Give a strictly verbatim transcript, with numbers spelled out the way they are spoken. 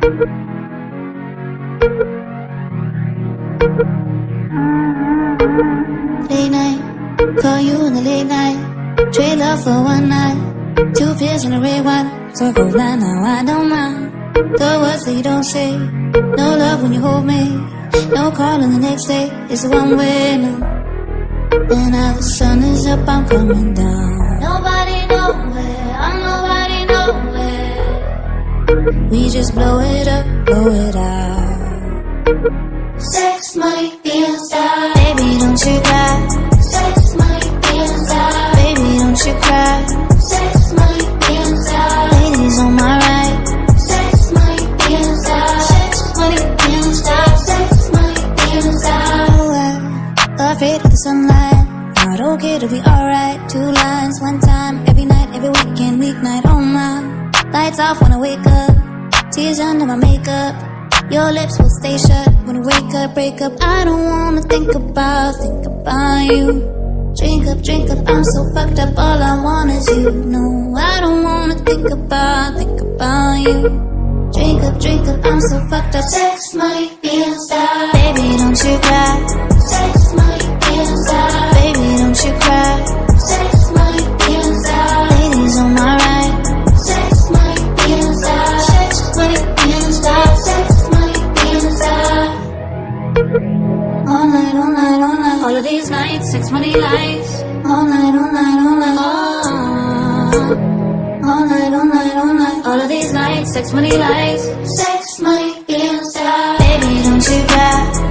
Late night, call you in the late night. Trade love for one night. Two beers and a red wine. Circle line, now I don't mind the words that you don't say. No love when you hold me. No call on the next day. It's a one way now. And now the sun is up, I'm coming down. Nobody nowhere, I'm nobody nowhere. We just blow it up, blow it out. Sex, money, feeling style. Baby, don't you cry. Sex, money, feeling style. Baby, don't you cry. Sex, money, feeling style. Ladies on my right. Sex, money, feeling style. Sex, money, feeling style. Sex, money, feeling style. Oh, I'm afraid of the sunlight. Not okay to be alright. Two lines, one time, every night, every weekend, weeknight. Oh my, lights off when I wake up. Tears under my makeup. Your lips will stay shut when you wake up, break up. I don't wanna think about, think about you. Drink up, drink up, I'm so fucked up. All I want is you. No, I don't wanna think about, think about you. Drink up, drink up, I'm so fucked up. Sex, money, feeling style. Baby, don't you cry. Sex, money, feeling style. Baby, don't you cry. Sex, money, feeling style. Ladies on my right. Sex, money, feeling style. Sex, money, feeling style. Sex, money, feeling style. All night, all night, all night. All of these nights, sex, money, lights. All night, all night, all night. Oh. All night, all night, all night. All of these nights, sex, money, lights. Sex, money, feeling style. Baby, don't you cry.